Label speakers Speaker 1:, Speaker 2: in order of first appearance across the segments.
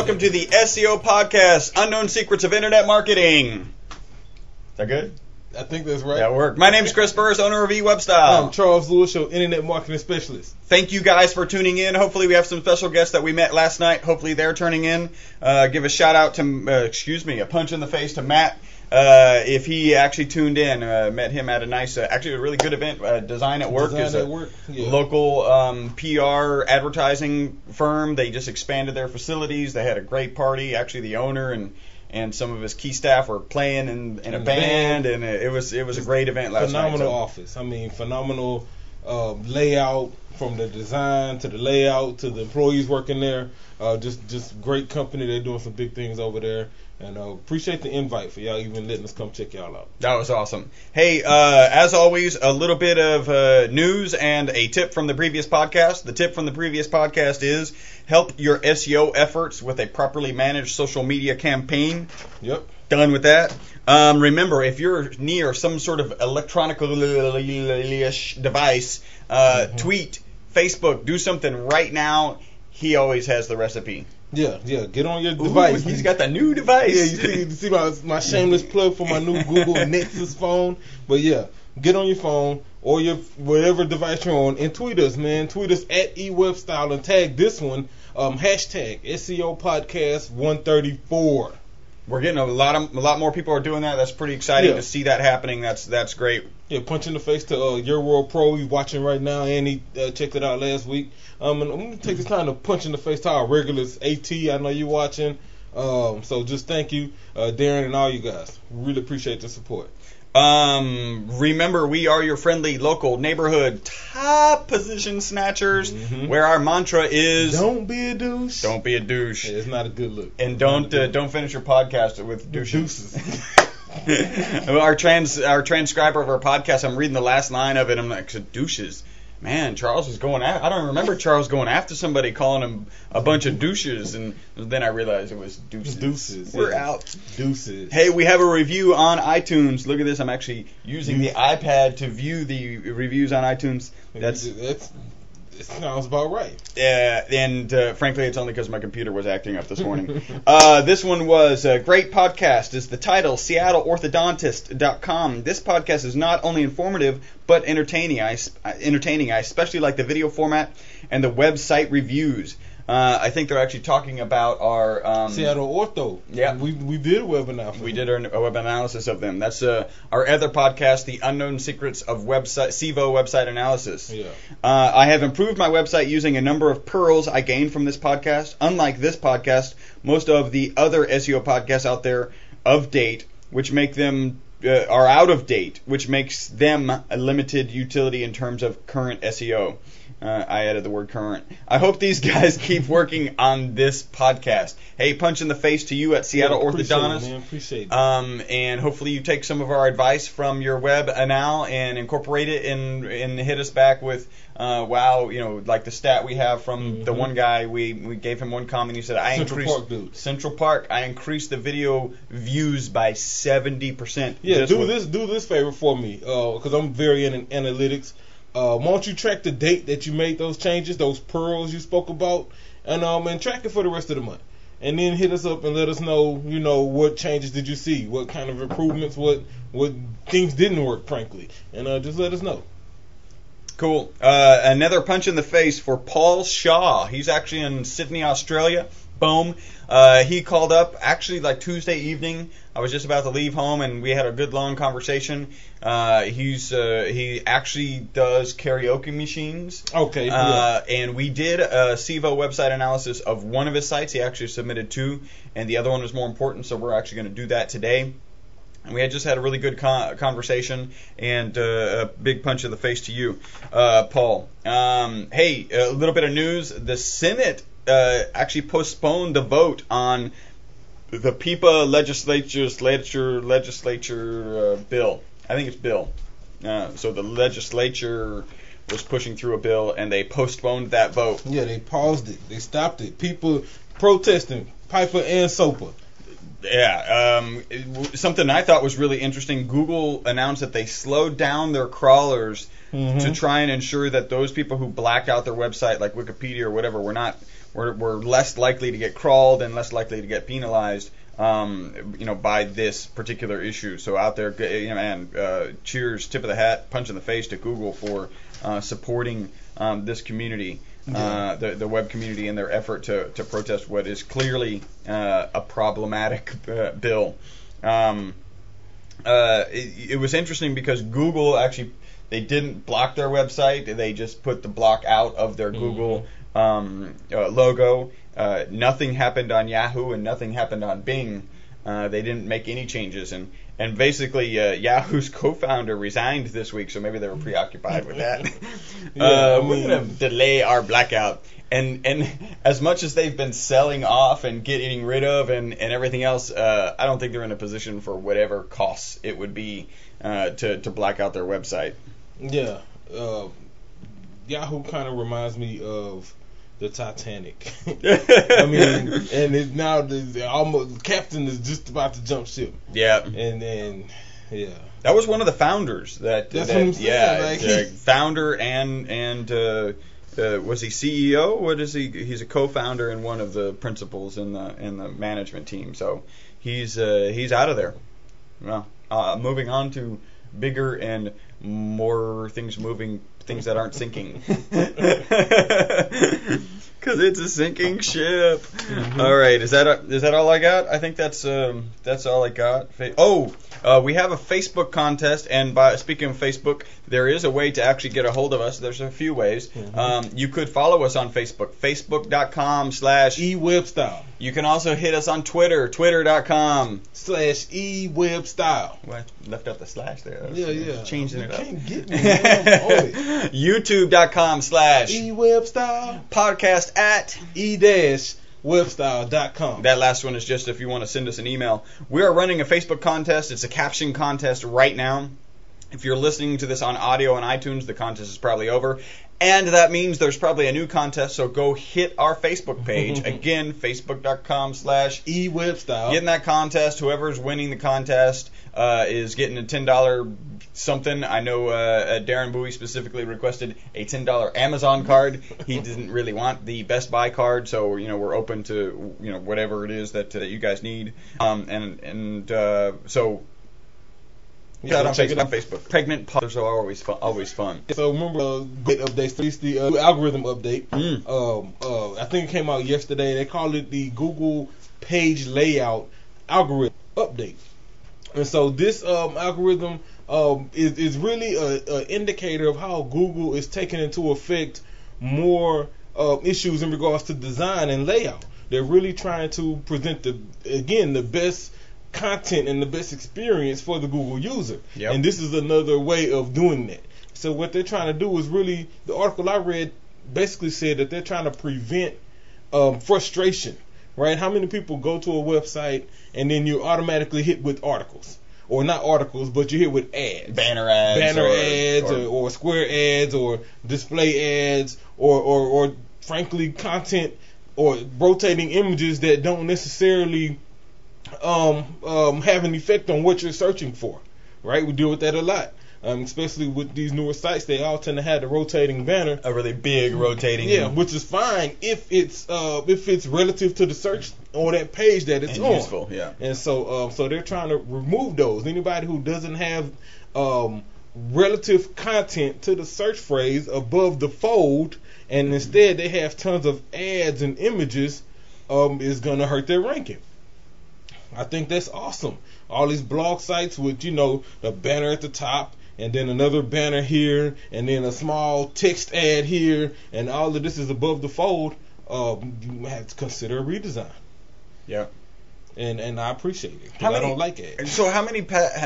Speaker 1: welcome to the SEO Podcast, Unknown Secrets of Internet Marketing. Is that good?
Speaker 2: I think that's right.
Speaker 1: That worked. My name is Chris Burris, owner of eWebStyle.
Speaker 2: I'm Charles Lewis, your Internet Marketing Specialist.
Speaker 1: Thank you guys for tuning in. Hopefully we have some special guests that we met last night. Hopefully they're turning in. Give a shout out to, a punch in the face to Matt. If he actually tuned in, met him at a nice, actually a really good event, Design at Work.
Speaker 2: Yeah.
Speaker 1: Local PR advertising firm. They just expanded their facilities. They had a great party. Actually, the owner and some of his key staff were playing in a band, and it was a great event last night.
Speaker 2: Phenomenal office. I mean, phenomenal layout, from the design to the layout to the employees working there. Just great company. They're doing some big things over there. And appreciate the invite for y'all even letting us come check y'all out.
Speaker 1: That was awesome. Hey, as always, a little bit of news and a tip from the previous podcast. The tip from the previous podcast is help your SEO efforts with a properly managed social media campaign.
Speaker 2: Yep.
Speaker 1: Done with that. Remember, if you're near some sort of electronic device, tweet, Facebook, do something right now. He always has the recipe.
Speaker 2: Yeah. Get on your device.
Speaker 1: He's got the new device.
Speaker 2: Yeah, you see my shameless plug for my new Google Nexus phone. But yeah, get on your phone or your whatever device you're on and tweet us, man. Tweet us at eWebStyle and tag this one, hashtag SEO Podcast 134.
Speaker 1: We're getting a lot more people are doing that. That's pretty exciting to see that happening. That's great.
Speaker 2: Yeah, punch in the face to Your World Pro. He's watching right now, and he checked it out last week. And I'm going to take this time to punch in the face to our regulars. AT, I know you're watching. So just thank you, Darren, and all you guys. Really appreciate the support.
Speaker 1: Remember, we are your friendly local neighborhood top position snatchers, where our mantra is
Speaker 2: don't be a douche.
Speaker 1: Don't be a douche.
Speaker 2: Yeah, it's not a good look.
Speaker 1: And don't finish your podcast with douches. Our transcriber of our podcast, I'm reading the last line of it. I'm like, douches. Man, Charles was going after. I don't remember Charles going after somebody, calling him a bunch of douches, and then I realized it was deuces.
Speaker 2: Deuces.
Speaker 1: We're out.
Speaker 2: Deuces.
Speaker 1: Hey, we have a review on iTunes. Look at this. I'm actually using the iPad to view the reviews on iTunes.
Speaker 2: It sounds about right.
Speaker 1: And frankly, it's only because my computer was acting up this morning. This one was great podcast. Is the title, SeattleOrthodontist.com. This podcast is not only informative but entertaining. I especially like the video format and the website reviews. I think they're actually talking about our
Speaker 2: Seattle Ortho.
Speaker 1: Yeah,
Speaker 2: we did a webinar.
Speaker 1: We did a web analysis of them. That's our other podcast, The Unknown Secrets of SEVO Website Analysis.
Speaker 2: Yeah.
Speaker 1: I have improved my website using a number of pearls I gained from this podcast. Unlike this podcast, most of the other SEO podcasts out there of date, which make them are out of date, which makes them a limited utility in terms of current SEO. I added the word current. I hope these guys keep working on this podcast. Hey, punch in the face to you at Seattle Orthodontist.
Speaker 2: Appreciate it.
Speaker 1: And hopefully you take some of our advice from your web anal and incorporate it and hit us back with, like the stat we have from the one guy. We gave him one comment. He said, Central Park. I increased the video views by 70%.
Speaker 2: Yeah, do this favor for me, because I'm very in analytics. Why don't you track the date that you made those changes, those pearls you spoke about, and track it for the rest of the month. And then hit us up and let us know, what changes did you see, what kind of improvements, what things didn't work, frankly. And just let us know.
Speaker 1: Cool. Another punch in the face for Paul Shaw. He's actually in Sydney, Australia. Boom. He called up actually like Tuesday evening. I was just about to leave home, and we had a good long conversation. He actually does karaoke machines.
Speaker 2: Okay.
Speaker 1: And we did a SEVO website analysis of one of his sites. He actually submitted two, and the other one was more important, so we're actually going to do that today. And we had just had a really good conversation, and a big punch in the face to you, Paul. Hey, a little bit of news. The Senate actually postponed the vote on the PIPA legislature bill. I think it's bill. So the legislature was pushing through a bill, and they postponed that vote.
Speaker 2: Yeah, they paused it. They stopped it. People protesting, PIPA and SOPA.
Speaker 1: Yeah, something I thought was really interesting. Google announced that they slowed down their crawlers to try and ensure that those people who blacked out their website, like Wikipedia or whatever, were not we're less likely to get crawled and less likely to get penalized. By this particular issue. So out there, cheers, tip of the hat, punch in the face to Google for supporting this community, the web community, in their effort to protest what is clearly a problematic bill. It was interesting because Google actually, they didn't block their website. They just put the block out of their Google logo. Nothing happened on Yahoo and nothing happened on Bing. They didn't make any changes, and basically Yahoo's co-founder resigned this week, so maybe they were preoccupied with that. We're gonna delay our blackout, and as much as they've been selling off and getting rid of and everything else, I don't think they're in a position for whatever costs it would be to black out their website.
Speaker 2: Yeah, Yahoo kind of reminds me of the Titanic. I mean, and now the captain is just about to jump ship.
Speaker 1: Yeah.
Speaker 2: And then,
Speaker 1: that was one of the founders.
Speaker 2: That's what I'm saying.
Speaker 1: Founder and was he CEO? What is he? He's a co-founder and one of the principals in the management team. So he's out of there. Well, moving on to bigger and more things that aren't sinking. Because it's a sinking ship. Mm-hmm. All right, is that all I got? I think that's all I got. We have a Facebook contest, and speaking of Facebook, there is a way to actually get a hold of us. There's a few ways. Mm-hmm. You could follow us on Facebook, facebook.com/eWebStyle. You can also hit us on Twitter, twitter.com/eWebStyle. Well, I left out the slash there.
Speaker 2: Yeah.
Speaker 1: Changing it up.
Speaker 2: Can't get me.
Speaker 1: YouTube.com/eWebStyle. Podcast at
Speaker 2: e-webstyle.com.
Speaker 1: That last one is just if you want to send us an email. We are running a Facebook contest. It's a caption contest right now. If you're listening to this on audio on iTunes, the contest is probably over. And that means there's probably a new contest, so go hit our Facebook page. Again, facebook.com/eWebstyle. Get in that contest. Whoever's winning the contest is getting a $10 something. I know Darren Bowie specifically requested a $10 Amazon card. He didn't really want the Best Buy card, so we're open to whatever it is that you guys need. So. Yeah, on Facebook. Pregnant pods are always fun.
Speaker 2: So remember, great updates. Released the algorithm update. I think it came out yesterday. They call it the Google Page Layout Algorithm Update. And so this algorithm is really an indicator of how Google is taking into effect more issues in regards to design and layout. They're really trying to present the best content and the best experience for the Google user. Yep. And this is another way of doing that. So what they're trying to do is really, the article I read basically said that they're trying to prevent frustration, right? How many people go to a website and then you're automatically hit with articles? Or not articles, but you're hit with ads.
Speaker 1: Banner ads.
Speaker 2: Or square ads or display ads or frankly content or rotating images that don't necessarily have an effect on what you're searching for, right? We deal with that a lot, especially with these newer sites. They all tend to have the rotating banner,
Speaker 1: a really big rotating,
Speaker 2: which is fine if it's relative to the search on that page that it's on.
Speaker 1: Useful, yeah.
Speaker 2: And so they're trying to remove those. Anybody who doesn't have relative content to the search phrase above the fold, and instead they have tons of ads and images, is going to hurt their ranking. I think that's awesome. All these blog sites with, a banner at the top and then another banner here and then a small text ad here and all of this is above the fold. You have to consider a redesign.
Speaker 1: Yeah.
Speaker 2: And I appreciate it because I don't like ads.
Speaker 1: So how many,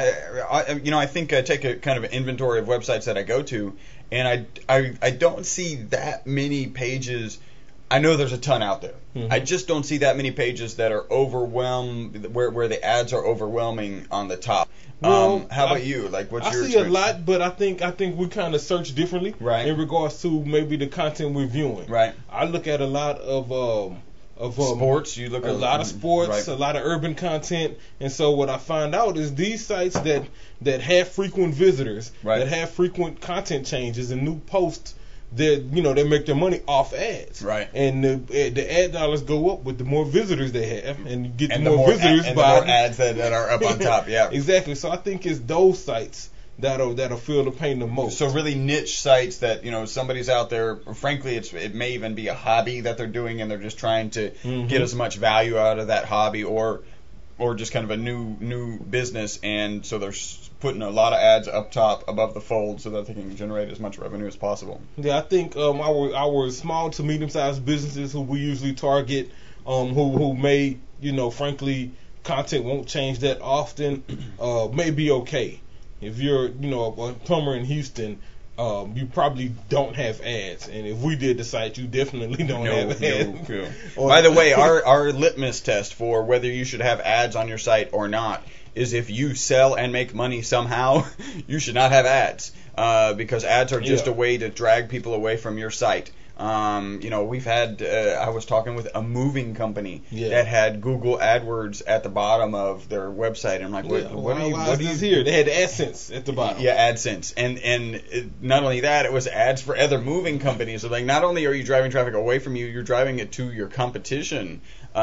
Speaker 1: I think I take a kind of an inventory of websites that I go to, and I don't see that many pages. I know there's a ton out there. Mm-hmm. I just don't see that many pages that are overwhelmed, where the ads are overwhelming on the top.
Speaker 2: Well,
Speaker 1: how about you? Like, what's your
Speaker 2: experience? I see a lot, but I think we kind of search differently,
Speaker 1: right,
Speaker 2: in regards to maybe the content we're viewing.
Speaker 1: Right.
Speaker 2: I look at a lot of
Speaker 1: sports. You look at
Speaker 2: a lot of sports,
Speaker 1: right,
Speaker 2: a lot of urban content, and so what I find out is these sites that have frequent visitors,
Speaker 1: right,
Speaker 2: that have frequent content changes and new posts, they make their money off ads.
Speaker 1: Right.
Speaker 2: And the ad dollars go up with the more visitors they have, and you get
Speaker 1: And
Speaker 2: the more visitors
Speaker 1: and
Speaker 2: by
Speaker 1: the more ads that are up on top. Yeah.
Speaker 2: Exactly. So I think it's those sites that'll feel the pain the most.
Speaker 1: So really niche sites that somebody's out there. Frankly, it may even be a hobby that they're doing, and they're just trying to get as much value out of that hobby, or just kind of a new business, and so they're putting a lot of ads up top above the fold so that they can generate as much revenue as possible.
Speaker 2: Yeah, I think our small to medium sized businesses who we usually target, who may frankly content won't change that often, may be okay. If you're a plumber in Houston, you probably don't have ads, and if we did the site, you definitely don't have ads.
Speaker 1: No. By the way, our litmus test for whether you should have ads on your site or not is if you sell and make money somehow, you should not have ads, because ads are just a way to drag people away from your site. We've had, I was talking with a moving company that had Google AdWords at the bottom of their website. I'm like, what are you
Speaker 2: here? They had AdSense at the bottom.
Speaker 1: Yeah, AdSense. And not only that, it was ads for other moving companies. So like, not only are you driving traffic away from you, you're driving it to your competition.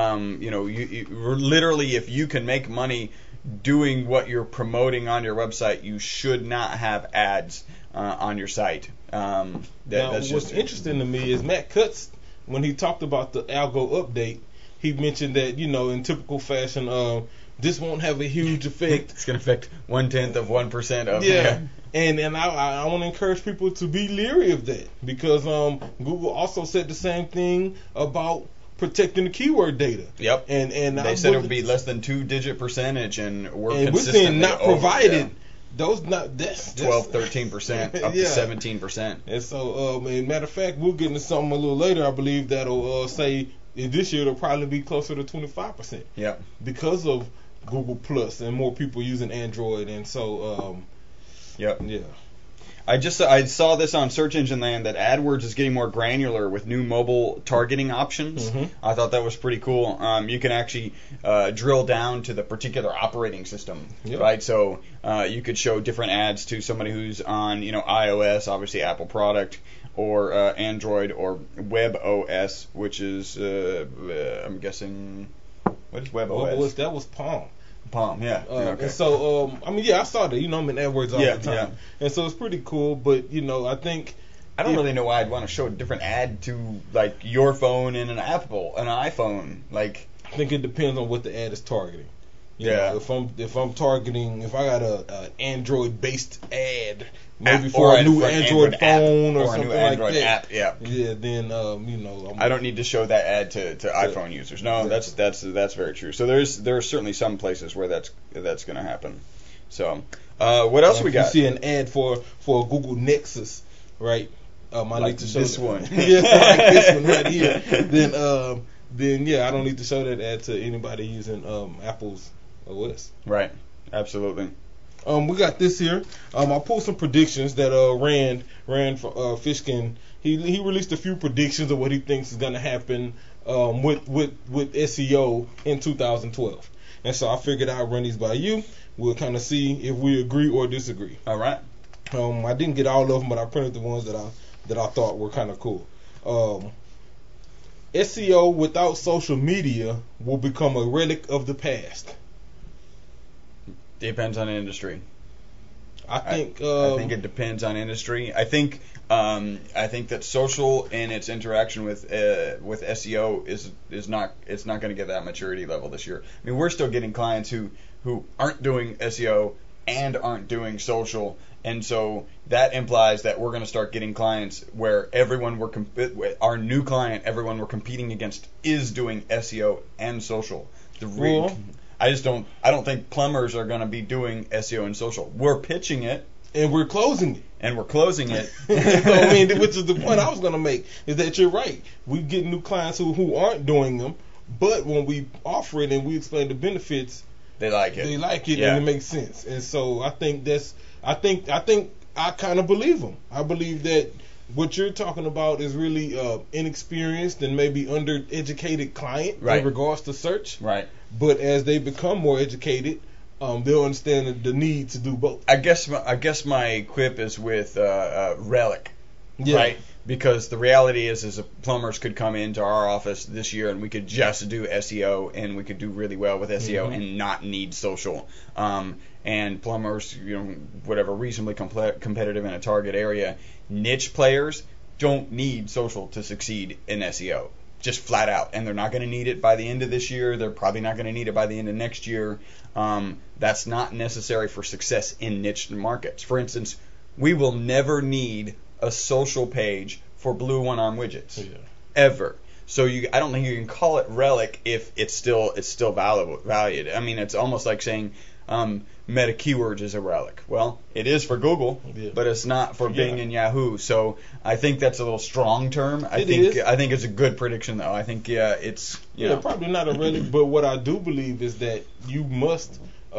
Speaker 1: You literally, if you can make money doing what you're promoting on your website, you should not have ads on your site.
Speaker 2: What's interesting to me is Matt Cutts, when he talked about the algo update, he mentioned that in typical fashion, this won't have a huge effect.
Speaker 1: It's going to affect 0.1% of
Speaker 2: And I want to encourage people to be leery of that, because Google also said the same thing about protecting the keyword data.
Speaker 1: Yep.
Speaker 2: And
Speaker 1: they said it would be less than 2-digit percentage, and
Speaker 2: we're seeing not provided. Those that's
Speaker 1: 12-13% up to 17%.
Speaker 2: And so, matter of fact, we'll get into something a little later. I believe that'll say this year it'll probably be closer to 25%.
Speaker 1: Yeah.
Speaker 2: Because of Google Plus and more people using Android, and so.
Speaker 1: Yep.
Speaker 2: Yeah.
Speaker 1: I saw this on Search Engine Land that AdWords is getting more granular with new mobile targeting options. I thought that was pretty cool. You can actually drill down to the particular operating system, right? So you could show different ads to somebody who's on iOS, obviously Apple product, or Android, or WebOS, which is I'm guessing, what is WebOS?
Speaker 2: That was Palm.
Speaker 1: Yeah. Okay.
Speaker 2: And so, I saw that. I'm in AdWords all the time. Yeah. And so it's pretty cool, but, I think...
Speaker 1: I don't really know why I'd want to show a different ad to, like, your phone and an iPhone. Like,
Speaker 2: I think it depends on what the ad is targeting. You
Speaker 1: know,
Speaker 2: if I'm targeting, if I got a Android-based ad, maybe for a new Android phone or something like that.
Speaker 1: App,
Speaker 2: then
Speaker 1: I don't need to show that ad to iPhone users. No, that's very true. So there are certainly some places where that's going to happen. So what else we got?
Speaker 2: If you see an ad for a Google Nexus, right? I need to show
Speaker 1: this one.
Speaker 2: Like this one right here. Then I don't need to show that ad to anybody using Apple's OS.
Speaker 1: Right. Absolutely.
Speaker 2: We got this here. I pulled some predictions that Rand for Fishkin. He released a few predictions of what he thinks is going to happen with SEO in 2012. And so I figured I'd run these by you. We'll kind of see if we agree or disagree.
Speaker 1: All right.
Speaker 2: I didn't get all of them, but I printed the ones that I thought were kind of cool. SEO without social media will become a relic of the past.
Speaker 1: Depends on the industry.
Speaker 2: I think
Speaker 1: it depends on industry. I think that social and its interaction with SEO is not going to get that maturity level this year. I mean, we're still getting clients who aren't doing SEO and aren't doing social, and so that implies that we're going to start getting clients where our new client, everyone we're competing against, is doing SEO and social. I don't think plumbers are going to be doing SEO and social. We're pitching it.
Speaker 2: And we're closing it.
Speaker 1: Which
Speaker 2: is the point I was going to make, is that you're right. We get new clients who aren't doing them, but when we offer it and we explain the benefits,
Speaker 1: they like it.
Speaker 2: And it makes sense. And so I think I kind of believe them. I believe that what you're talking about is really inexperienced and maybe undereducated client in regards to search.
Speaker 1: Right.
Speaker 2: But as they become more educated, they'll understand the need to do both.
Speaker 1: I guess my quip is with Relic, right? Because the reality is plumbers could come into our office this year and we could just do SEO and we could do really well with SEO and not need social. And plumbers, whatever, reasonably competitive in a target area. Niche players don't need social to succeed in SEO, just flat out. And they're not going to need it by the end of this year. They're probably not going to need it by the end of next year. That's not necessary for success in niche markets. For instance, we will never need a social page for blue one-arm widgets, ever. So I don't think you can call it relic if it's still valued. I mean, it's almost like saying meta keywords is a relic. Well, it is for Google, but it's not for Bing and Yahoo. So I think that's a little strong term. I think it's a good prediction, though. I think it's
Speaker 2: probably not a relic, but what I do believe is that you must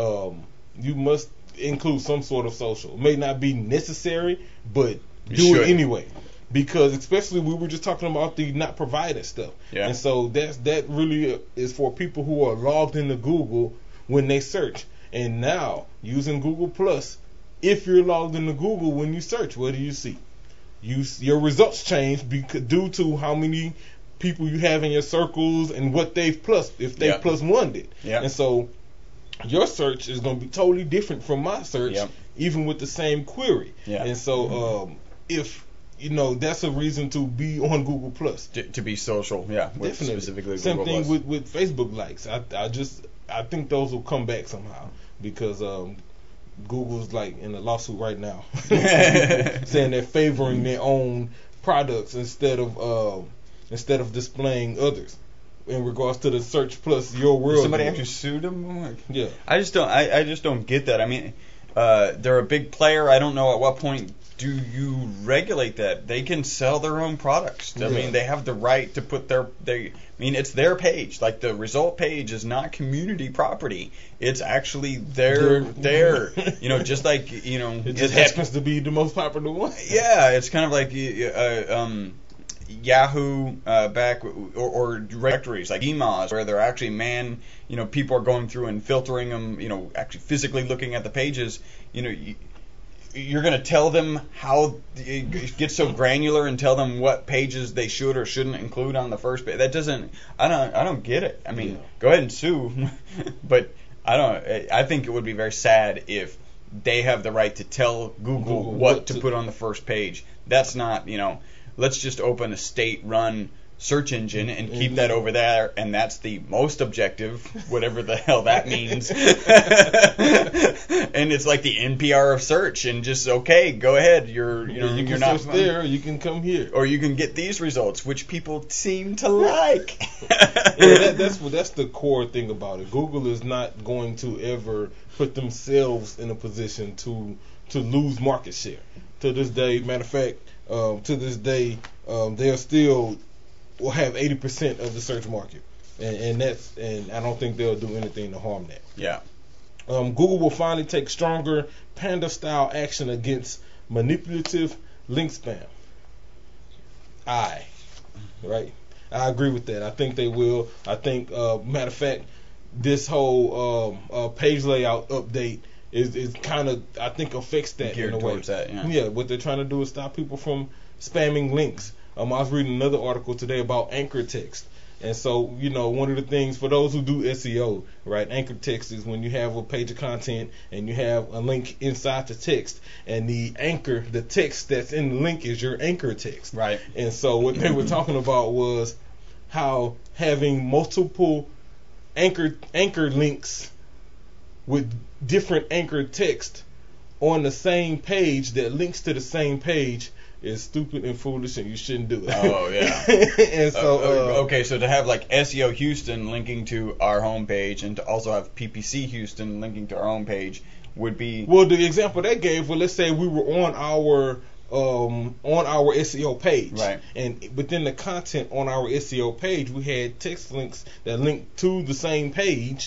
Speaker 2: include some sort of social. It may not be necessary, but do it anyway. Because especially we were just talking about the not provided stuff. Yeah. And so that really is for people who are logged into Google when they search. And now, using Google Plus, if you're logged into Google when you search, what do you see? Your results change due to how many people you have in your circles and what they've plus, if they plus one it. Yeah. And so your search is going to be totally different from my search, even with the same query. Yeah. And so if that's a reason to be on Google Plus.
Speaker 1: To be social, definitely. Specifically
Speaker 2: Same
Speaker 1: Google
Speaker 2: thing
Speaker 1: Plus.
Speaker 2: with Facebook likes. I think those will come back somehow because Google's like in a lawsuit right now saying they're favoring their own products instead of displaying others in regards to the search plus your world.
Speaker 1: Did somebody actually sued them?
Speaker 2: Yeah.
Speaker 1: I just don't get that. I mean, they're a big player. I don't know at what point do you regulate that? They can sell their own products. I mean, they have the right to put it's their page. Like, the result page is not community property. It's actually their just like,
Speaker 2: it just happens to be the most popular one.
Speaker 1: Yeah, it's kind of like Yahoo back or directories like emails where they're actually people are going through and filtering them, actually physically looking at the pages. You're going to tell them how it gets so granular and tell them what pages they should or shouldn't include on the first page. That doesn't. I don't get it. I mean, go ahead and sue, but I think it would be very sad if they have the right to tell Google what to put on the first page. That's not. Let's just open a state-run search engine and keep that over there, and that's the most objective, whatever the hell that means. And it's like the NPR of search, and just go ahead. You're not
Speaker 2: search there. You can come here,
Speaker 1: or you can get these results, which people seem to like.
Speaker 2: That's the core thing about it. Google is not going to ever put themselves in a position to lose market share. To this day, matter of fact, they're still will have 80% of the search market, and I don't think they'll do anything to harm that.
Speaker 1: Yeah.
Speaker 2: Google will finally take stronger Panda-style action against manipulative link spam. I agree with that. I think they will. I think, matter of fact, this whole page layout update is kind of, I think, affects that
Speaker 1: geared
Speaker 2: in a way.
Speaker 1: Towards that,
Speaker 2: yeah. What they're trying to do is stop people from spamming links. I was reading another article today about anchor text. And so, one of the things for those who do SEO, right, anchor text is when you have a page of content and you have a link inside the text, and the text that's in the link is your anchor text.
Speaker 1: Right.
Speaker 2: And so what they were talking about was how having multiple anchor links with different anchor text on the same page that links to the same page is stupid and foolish, and you shouldn't do it.
Speaker 1: Oh, yeah.
Speaker 2: And so,
Speaker 1: okay, so to have like SEO Houston linking to our homepage, and to also have PPC Houston linking to our homepage would be.
Speaker 2: Well, the example they gave, let's say we were on our SEO page,
Speaker 1: right?
Speaker 2: And within the content on our SEO page, we had text links that linked to the same page.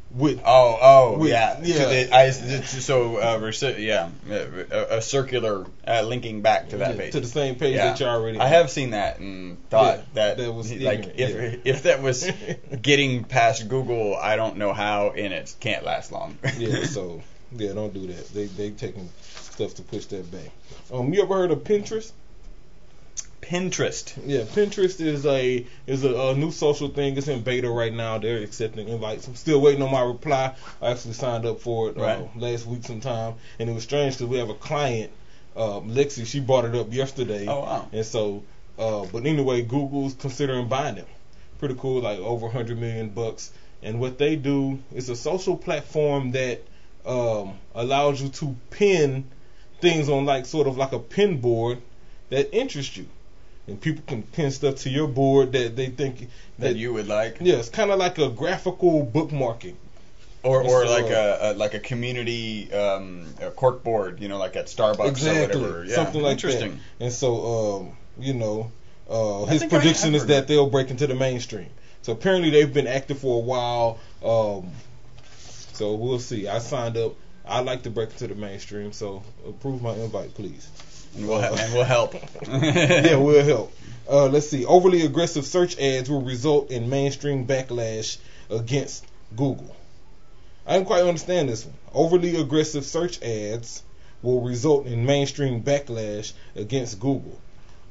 Speaker 1: A circular linking back to that page,
Speaker 2: to the same page that you already.
Speaker 1: I have seen that and thought that was like if that was getting past Google, I don't know how, and it can't last long.
Speaker 2: So don't do that. They taking stuff to push that back. You ever heard of Pinterest?
Speaker 1: Pinterest.
Speaker 2: Yeah, Pinterest is a new social thing. It's in beta right now. They're accepting invites. I'm still waiting on my reply. I actually signed up for it last week sometime, and it was strange because we have a client, Lexi. She brought it up yesterday.
Speaker 1: Oh wow!
Speaker 2: And so, but anyway, Google's considering buying them. Pretty cool, like over $100 million. And what they do is a social platform that allows you to pin things on like sort of like a pin board that interests you. And people can pin stuff to your board that they think
Speaker 1: that you would like.
Speaker 2: Yeah, it's kind of like a graphical bookmarking,
Speaker 1: or like a community a cork board, like at Starbucks or whatever. Yeah,
Speaker 2: something like
Speaker 1: interesting.
Speaker 2: That. And so, his prediction is that they'll break into the mainstream. So apparently they've been active for a while. So we'll see. I signed up. I'd like to break into the mainstream. So approve my invite, please.
Speaker 1: And we'll help.
Speaker 2: Yeah, we'll help. Let's see. Overly aggressive search ads will result in mainstream backlash against Google. I didn't quite understand this one. Overly aggressive search ads will result in mainstream backlash against Google.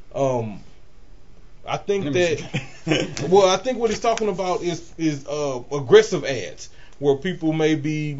Speaker 2: I think that. Well, I think what he's talking about is aggressive ads where people may be,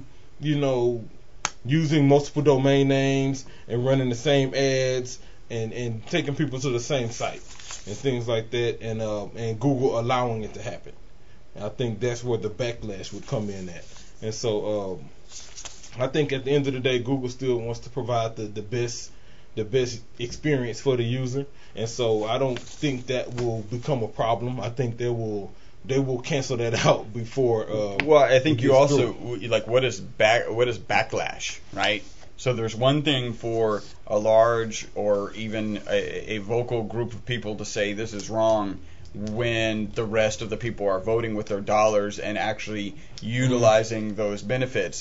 Speaker 2: using multiple domain names and running the same ads and taking people to the same site and things like that, and Google allowing it to happen. And I think that's where the backlash would come in at. And so I think at the end of the day, Google still wants to provide the best experience for the user, and so I don't think that will become a problem. I think they will cancel that out before.
Speaker 1: Well, I think you also what is backlash, right? So there's one thing for a large or even a vocal group of people to say this is wrong when the rest of the people are voting with their dollars and actually utilizing those benefits.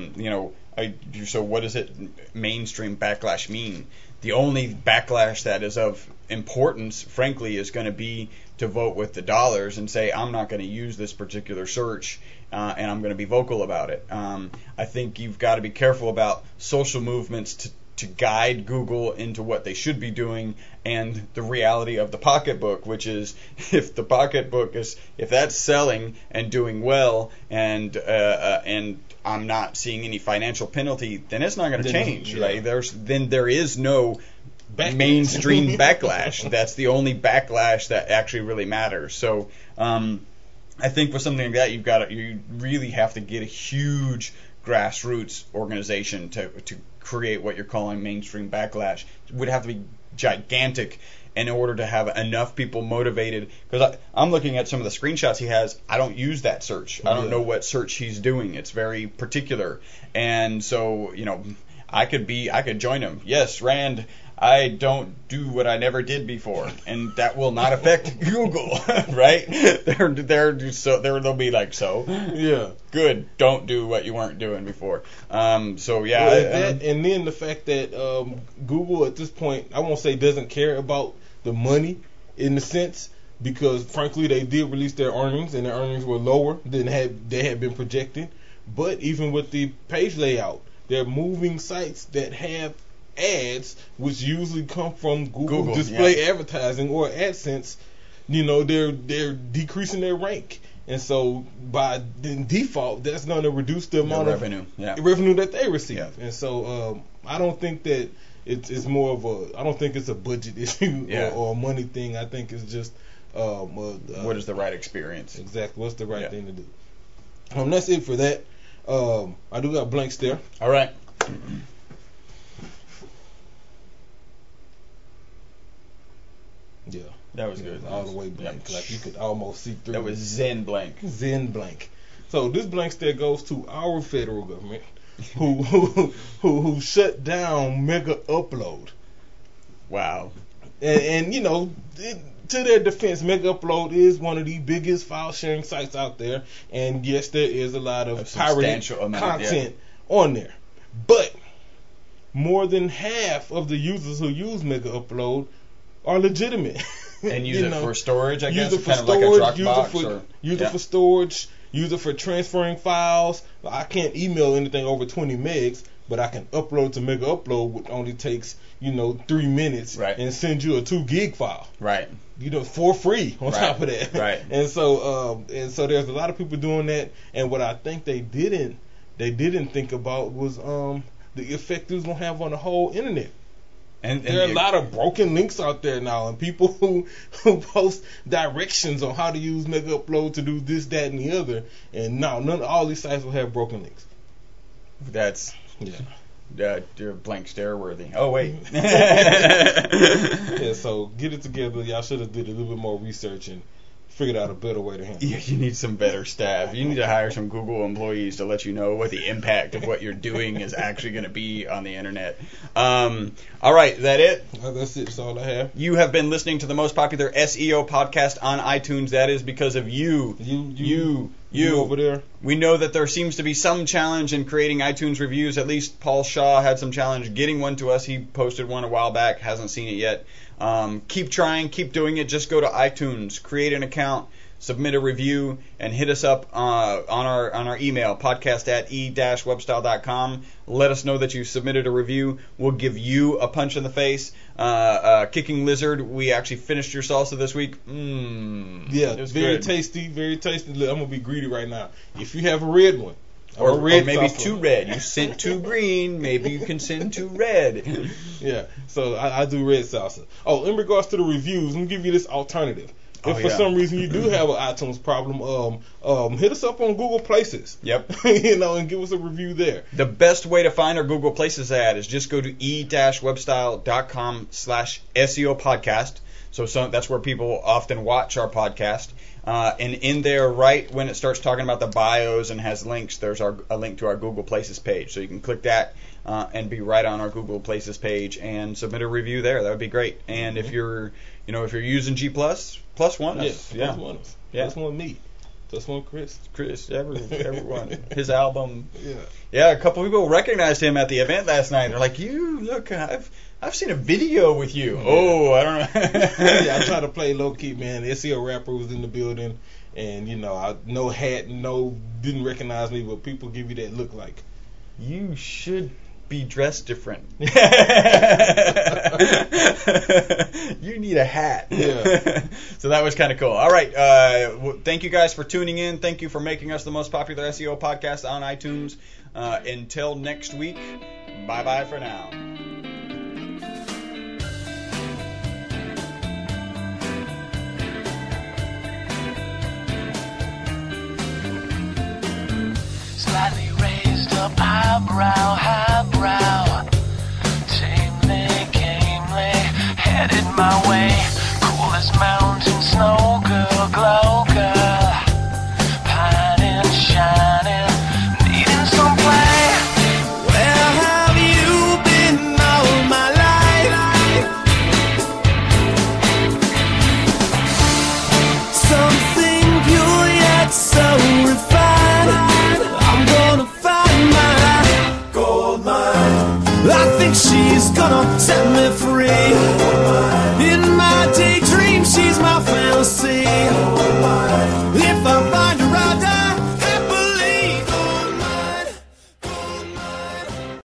Speaker 1: So what does mainstream backlash mean? The only backlash that is of importance, frankly, is going to be to vote with the dollars and say, I'm not going to use this particular search, and I'm going to be vocal about it. I think you've got to be careful about social movements to guide Google into what they should be doing, and the reality of the pocketbook, which is if the pocketbook if that's selling and doing well, and I'm not seeing any financial penalty, then it's not going to change, right? There is no mainstream backlash. That's the only backlash that actually really matters. So I think for something like that, you really have to get a huge grassroots organization to create what you're calling mainstream backlash. It would have to be gigantic in order to have enough people motivated. Because I'm looking at some of the screenshots he has. I don't use that search. I don't know what search he's doing. It's very particular. And so, I could join him. Yes, Rand, I don't do what I never did before, and that will not affect Google, right? They'll be like, yeah, good. Don't do what you weren't doing before. And then the fact that
Speaker 2: Google at this point, I won't say doesn't care about the money in a sense, because frankly they did release their earnings and their earnings were lower than they had been projecting. But even with the page layout, they're moving sites that have ads, which usually come from Google display advertising or AdSense. They're decreasing their rank, and so by default, that's going to reduce the amount of revenue that they receive. Yeah. And so I don't think that it's more of I don't think it's a budget issue or a money thing. I think it's just
Speaker 1: what is the right experience?
Speaker 2: Exactly, what's the right thing to do. That's it for that. I do got blanks there.
Speaker 1: All right.
Speaker 2: Yeah,
Speaker 1: that was good.
Speaker 2: All the way blank, like you could almost see through.
Speaker 1: That was Zen blank.
Speaker 2: Zen blank. So this blank stare goes to our federal government, who shut down Mega Upload.
Speaker 1: Wow.
Speaker 2: And to their defense, Mega Upload is one of the biggest file sharing sites out there, and yes, there is a lot of pirated content on there, but more than half of the users who use Mega Upload are legitimate.
Speaker 1: And use it for storage, I guess?
Speaker 2: Use it for storage, use it for storage, use it for transferring files. I can't email anything over 20 megs, but I can upload to Mega Upload, which only takes 3 minutes,
Speaker 1: Right.
Speaker 2: and send you a 2 gig file.
Speaker 1: Right.
Speaker 2: For free on
Speaker 1: Right.
Speaker 2: top of that.
Speaker 1: Right.
Speaker 2: And so there's a lot of people doing that. And what I think they didn't think about was the effect it was gonna have on the whole internet.
Speaker 1: And
Speaker 2: There are a lot of broken links out there now, and people who post directions on how to use Mega Upload to do this, that, and the other. And no, all these sites will have broken links.
Speaker 1: That's you're blank stare worthy. Oh wait.
Speaker 2: Yeah, so get it together. Y'all should have did a little bit more research and figured out a better way to handle it.
Speaker 1: You need some better staff. You need to hire some Google employees to let you know what the impact of what you're doing is actually going to be on the internet. All right, is that it?
Speaker 2: That's it. That's all I have.
Speaker 1: You have been listening to the most popular SEO podcast on iTunes. That is because of you. You
Speaker 2: over there.
Speaker 1: We know that there seems to be some challenge in creating iTunes reviews. At least Paul Shaw had some challenge getting one to us. He posted one a while back. Hasn't seen it yet. Keep trying. Keep doing it. Just go to iTunes, create an account, submit a review, and hit us up on our email, podcast@e-webstyle.com. Let us know that you submitted a review. We'll give you a punch in the face. Kicking Lizard, we actually finished your salsa this week.
Speaker 2: Yeah,
Speaker 1: it was
Speaker 2: very
Speaker 1: good.
Speaker 2: tasty, very tasty. Look, I'm gonna be greedy right now. If you have a red one,
Speaker 1: Or maybe
Speaker 2: salsa.
Speaker 1: 2 red. You sent 2 green. Maybe you can send 2 red.
Speaker 2: Yeah, so I do red salsa. Oh, in regards to the reviews, let me give you this alternative. If for some reason you do have an iTunes problem, hit us up on Google Places.
Speaker 1: Yep.
Speaker 2: And give us a review there.
Speaker 1: The best way to find our Google Places ad is just go to e-webstyle.com/SEO podcast. So that's where people often watch our podcast. And in there, right when it starts talking about the bios and has links, there's a link to our Google Places page. So you can click that and be right on our Google Places page and submit a review there. That would be great. And if you're using G+, +1 us.
Speaker 2: Yeah, +1 us.
Speaker 1: Yeah.
Speaker 2: +1 me. +1 Chris.
Speaker 1: Everyone. His album.
Speaker 2: Yeah.
Speaker 1: Yeah, a couple people recognized him at the event last night. They're like, look, I've seen a video with you. Oh, I don't know.
Speaker 2: Yeah, I try to play low key, man. The SEO rapper was in the building, and no hat, didn't recognize me, but people give you that look like.
Speaker 1: You should be dressed different. You need a hat.
Speaker 2: Yeah.
Speaker 1: So that was kind of cool. All right. Thank you guys for tuning in. Thank you for making us the most popular SEO podcast on iTunes. Until next week, bye-bye for now.
Speaker 3: Slightly raised up highbrow, tamely, gamely, headed my way. Cool as mountain snow, glow girl, pining, shining, needing some play. Where have you been all my life? Something pure yet so refined. I'm gonna find my gold mine. I think she's gonna